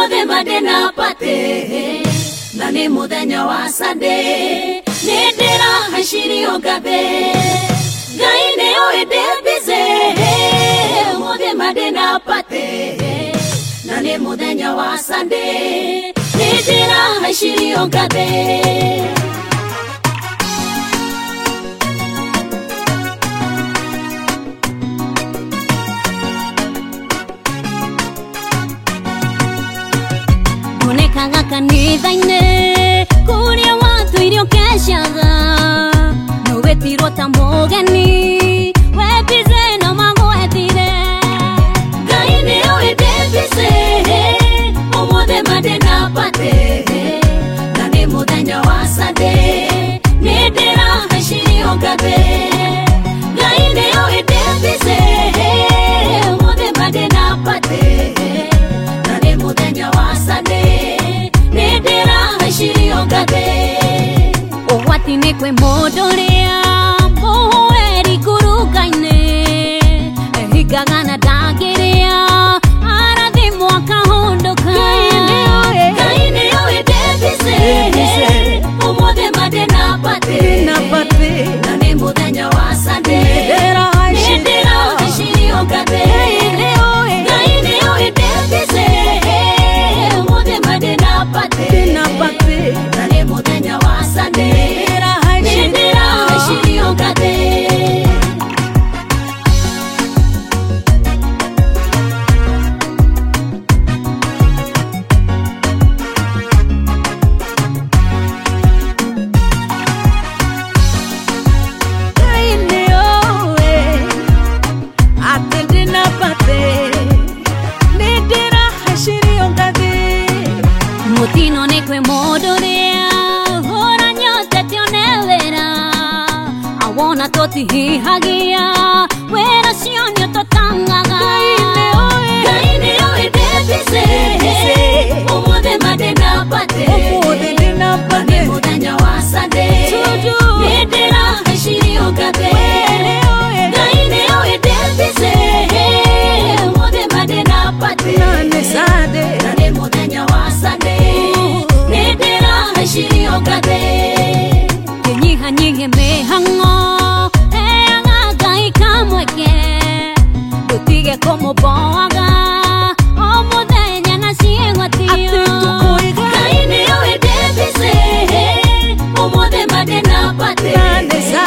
Umothe madena pate Nani muthenya wa Sunday Nindira hashiri ongabe Gaine oide bize Umothe madena pate Nani muthenya wa Sunday Nindira hashiri ongabe Kanga kanithaine kuria watu irio keshaga no wetiro ta mogeni we bize no magwetire gaine oide bize umothe madena pate na ni muthenya wa Sunday nindira hashiri ongabe gaine oide bize umothe madena pate na ni muthenya wa Sunday Shiri ongabe Owati nekwe modorea Mohoeri kurukaine Higagana dagerea Arathi mwaka hondoka Kaine oe debise Umothe madena pate Nani muthenya wa Sunday Nindira shiri ongabe Kaine oe debise Umothe madena pate Nani muthenya wa Sunday Nindira hashiri ongabe Mutino nekwe modorea Hora nyote tionelera Awona toti hihagia Wera sionyo totangaga Gaine oe debise Umothe madena pate Nani muthenya wa Sunday Nindira hashiri ongabe Gaine oe debise Umothe madena pate Nani muthenya wa Sunday Shiri ongabe Kenyiha nyinge mehango Eanga gai kamweke Dutige como boaga Omuthenya na siengwatio Gaine oe debise Umothe madena pate